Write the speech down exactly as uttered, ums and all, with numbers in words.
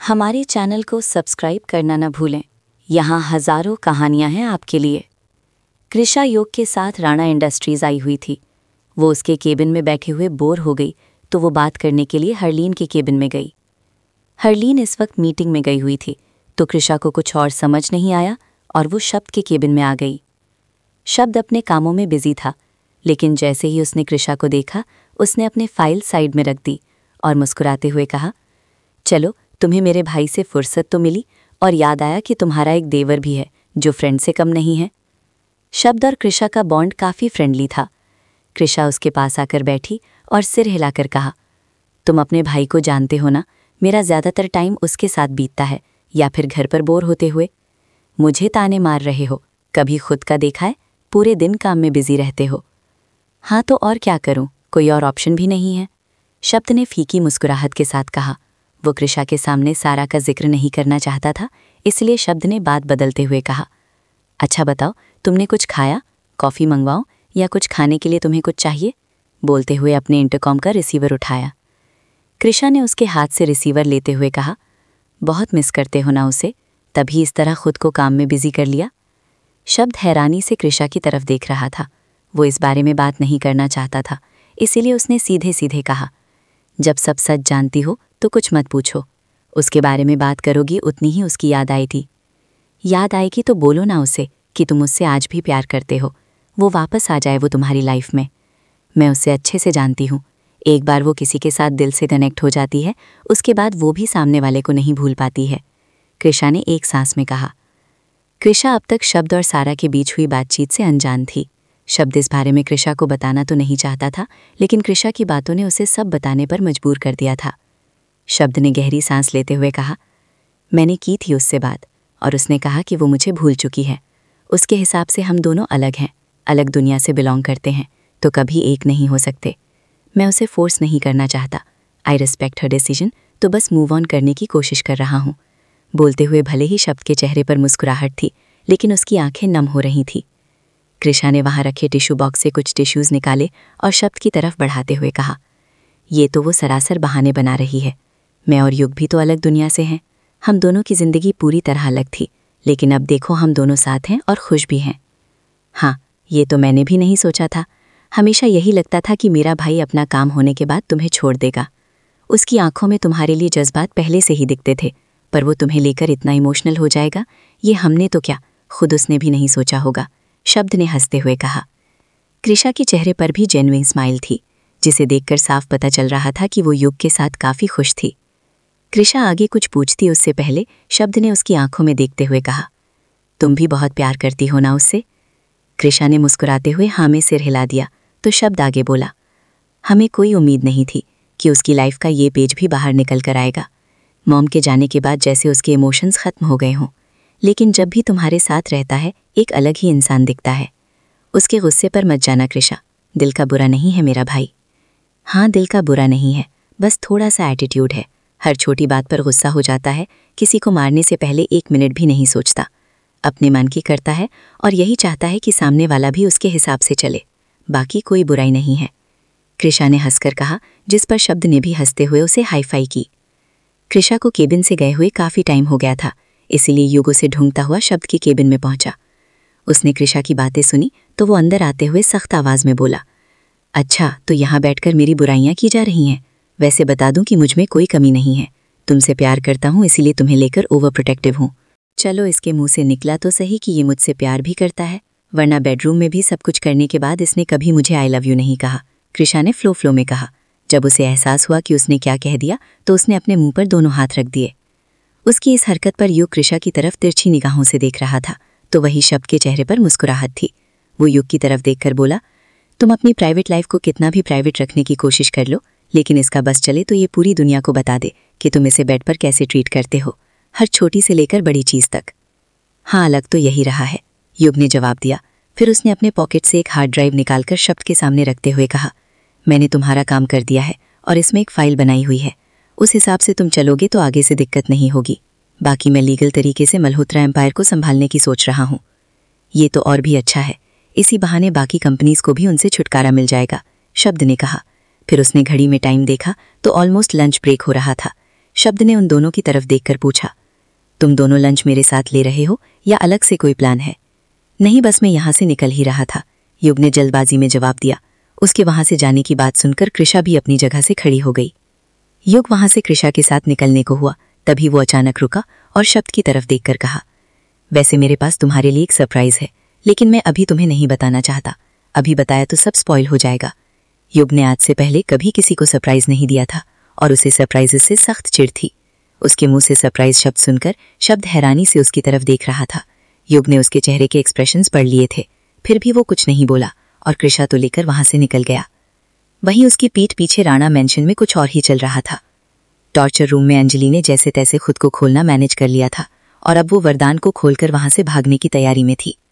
हमारे चैनल को सब्सक्राइब करना न भूलें। यहाँ हजारों कहानियाँ हैं आपके लिए। कृषा योग के साथ राणा इंडस्ट्रीज आई हुई थी। वो उसके केबिन में बैठे हुए बोर हो गई तो वो बात करने के लिए हरलीन के केबिन में गई। हरलीन इस वक्त मीटिंग में गई हुई थी तो कृषा को कुछ और समझ नहीं आया और वो शब्द के केबिन में आ गई। शब्द अपने कामों में बिजी था, लेकिन जैसे ही उसने कृषा को देखा उसने अपने फाइल साइड में रख दी और मुस्कुराते हुए कहा, चलो तुम्हें मेरे भाई से फुर्सत तो मिली और याद आया कि तुम्हारा एक देवर भी है जो फ्रेंड से कम नहीं है। शब्द और कृषा का बॉन्ड काफ़ी फ्रेंडली था। कृषा उसके पास आकर बैठी और सिर हिलाकर कहा, तुम अपने भाई को जानते हो ना, मेरा ज़्यादातर टाइम उसके साथ बीतता है या फिर घर पर बोर होते हुए। मुझे ताने मार रहे हो, कभी खुद का देखा है? पूरे दिन काम में बिजी रहते हो। हाँ तो और क्या करूं, कोई और ऑप्शन भी नहीं है। शब्द ने फीकी मुस्कुराहट के साथ कहा। वो कृषा के सामने सारा का जिक्र नहीं करना चाहता था, इसलिए शब्द ने बात बदलते हुए कहा, अच्छा बताओ, तुमने कुछ खाया? कॉफ़ी मंगवाऊं या कुछ खाने के लिए तुम्हें कुछ चाहिए? बोलते हुए अपने इंटरकॉम का रिसीवर उठाया। कृषा ने उसके हाथ से रिसीवर लेते हुए कहा, बहुत मिस करते हो ना उसे, तभी इस तरह खुद को काम में बिजी कर लिया। शब्द हैरानी से कृषा की तरफ देख रहा था। वो इस बारे में बात नहीं करना चाहता था, इसीलिए उसने सीधे सीधे कहा, जब सब सच जानती हो तो कुछ मत पूछो। उसके बारे में बात करोगी उतनी ही उसकी याद आई थी। याद आएगी तो बोलो ना उसे कि तुम उससे आज भी प्यार करते हो, वो वापस आ जाए वो तुम्हारी लाइफ में। मैं उसे अच्छे से जानती हूँ, एक बार वो किसी के साथ दिल से कनेक्ट हो जाती है, उसके बाद वो भी सामने वाले को नहीं भूल पाती है। कृषा ने एक सांस में कहा। कृषा अब तक शब्द और सारा के बीच हुई बातचीत से अनजान थी। शब्द इस बारे में कृषा को बताना तो नहीं चाहता था, लेकिन कृषा की बातों ने उसे सब बताने पर मजबूर कर दिया था। शब्द ने गहरी सांस लेते हुए कहा, मैंने की थी उससे बात और उसने कहा कि वो मुझे भूल चुकी है। उसके हिसाब से हम दोनों अलग हैं, अलग दुनिया से बिलोंग करते हैं, तो कभी एक नहीं हो सकते। मैं उसे फोर्स नहीं करना चाहता। आई रिस्पेक्ट हर डिसीजन, तो बस मूव ऑन करने की कोशिश कर रहा हूँ। बोलते हुए भले ही शब्द के चेहरे पर मुस्कुराहट थी, लेकिन उसकी आंखें नम हो रही थीं। कृषा ने वहाँ रखे टिश्यू बॉक्स से कुछ टिश्यूज़ निकाले और शब्द की तरफ बढ़ाते हुए कहा, ये तो वो सरासर बहाने बना रही है। मैं और युग भी तो अलग दुनिया से हैं। हम दोनों की ज़िंदगी पूरी तरह अलग थी, लेकिन अब देखो हम दोनों साथ हैं और खुश भी हैं। हाँ, ये तो मैंने भी नहीं सोचा था। हमेशा यही लगता था कि मेरा भाई अपना काम होने के बाद तुम्हें छोड़ देगा। उसकी आंखों में तुम्हारे लिए जज्बात पहले से ही दिखते थे, पर वो तुम्हें लेकर इतना इमोशनल हो जाएगा, ये हमने तो क्या, खुद उसने भी नहीं सोचा होगा। शब्द ने हंसते हुए कहा। कृषा के चेहरे पर भी जेन्युइन स्माइल थी, जिसे देखकर साफ पता चल रहा था कि वो युग के साथ काफ़ी खुश थी। कृषा आगे कुछ पूछती उससे पहले शब्द ने उसकी आंखों में देखते हुए कहा, तुम भी बहुत प्यार करती हो ना उससे? कृषा ने मुस्कुराते हुए हाँ में सिर हिला दिया तो शब्द आगे बोला, हमें कोई उम्मीद नहीं थी कि उसकी लाइफ का ये पेज भी बाहर निकल कर आएगा। मॉम के जाने के बाद जैसे उसके इमोशंस ख़त्म हो गए हों, लेकिन जब भी तुम्हारे साथ रहता है एक अलग ही इंसान दिखता है। उसके गुस्से पर मत जाना कृषा, दिल का बुरा नहीं है मेरा भाई। हाँ, दिल का बुरा नहीं है, बस थोड़ा सा एटीट्यूड है। हर छोटी बात पर गुस्सा हो जाता है, किसी को मारने से पहले एक मिनट भी नहीं सोचता, अपने मन की करता है और यही चाहता है कि सामने वाला भी उसके हिसाब से चले। बाकी कोई बुराई नहीं है। कृषा ने हंसकर कहा, जिस पर शब्द ने भी हंसते हुए उसे हाई फाई की। कृषा को केबिन से गए हुए काफ़ी टाइम हो गया था, इसीलिए युग उसे ढूंढता हुआ शब्द के केबिन में पहुंचा। उसने कृषा की बातें सुनी तो वो अंदर आते हुए सख्त आवाज़ में बोला, अच्छा तो यहाँ बैठकर मेरी बुराइयाँ की जा रही हैं? वैसे बता दूं कि मुझ में कोई कमी नहीं है। तुमसे प्यार करता हूँ, इसीलिए तुम्हें लेकर ओवर प्रोटेक्टिव हूँ। चलो इसके मुंह से निकला तो सही कि ये मुझसे प्यार भी करता है, वरना बेडरूम में भी सब कुछ करने के बाद इसने कभी मुझे आई लव यू नहीं कहा। कृषा ने फ्लो फ्लो में कहा। जब उसे एहसास हुआ कि उसने क्या कह दिया तो उसने अपने मुंह पर दोनों हाथ रख दिए। उसकी इस हरकत पर युग कृषा की तरफ तिरछी निगाहों से देख रहा था, तो वही शब्द के चेहरे पर मुस्कुराहट थी। वो युग की तरफ देखकर बोला, तुम अपनी प्राइवेट लाइफ को कितना भी प्राइवेट रखने की कोशिश कर लो, लेकिन इसका बस चले तो ये पूरी दुनिया को बता दे कि तुम इसे बेड पर कैसे ट्रीट करते हो, हर छोटी से लेकर बड़ी चीज़ तक। हाँ, अलग तो यही रहा है, युग ने जवाब दिया। फिर उसने अपने पॉकेट से एक हार्ड ड्राइव निकालकर शब्द के सामने रखते हुए कहा, मैंने तुम्हारा काम कर दिया है और इसमें एक फ़ाइल बनाई हुई है। उस हिसाब से तुम चलोगे तो आगे से दिक्कत नहीं होगी। बाकी मैं लीगल तरीके से मल्होत्रा एम्पायर को संभालने की सोच रहा हूँ। ये तो और भी अच्छा है, इसी बहाने बाकी कंपनीज को भी उनसे छुटकारा मिल जाएगा, शब्द ने कहा। फिर उसने घड़ी में टाइम देखा तो ऑलमोस्ट लंच ब्रेक हो रहा था। शब्द ने उन दोनों की तरफ देखकर पूछा, तुम दोनों लंच मेरे साथ ले रहे हो या अलग से कोई प्लान है? नहीं, बस मैं यहाँ से निकल ही रहा था, युग ने जल्दबाजी में जवाब दिया। उसके वहां से जाने की बात सुनकर कृषा भी अपनी जगह से खड़ी हो गई। युग वहां से कृषा के साथ निकलने को हुआ, तभी वो अचानक रुका और शब्द की तरफ देखकर कहा, वैसे मेरे पास तुम्हारे लिए एक सरप्राइज है, लेकिन मैं अभी तुम्हें नहीं बताना चाहता। अभी बताया तो सब स्पॉइल हो जाएगा। युग ने आज से पहले कभी किसी को सरप्राइज नहीं दिया था और उसे सरप्राइजेस से सख्त चिढ़ थी। उसके मुंह से सरप्राइज शब्द सुनकर शब्द हैरानी से उसकी तरफ देख रहा था। युग ने उसके चेहरे के एक्सप्रेशंस पढ़ लिए थे, फिर भी वो कुछ नहीं बोला और कृषा तो लेकर वहां से निकल गया। वहीं उसकी पीठ पीछे राणा मेंशन में कुछ और ही चल रहा था। टॉर्चर रूम में अंजलि ने जैसे तैसे खुद को खोलना मैनेज कर लिया था और अब वो वरदान को खोलकर वहां से भागने की तैयारी में थी।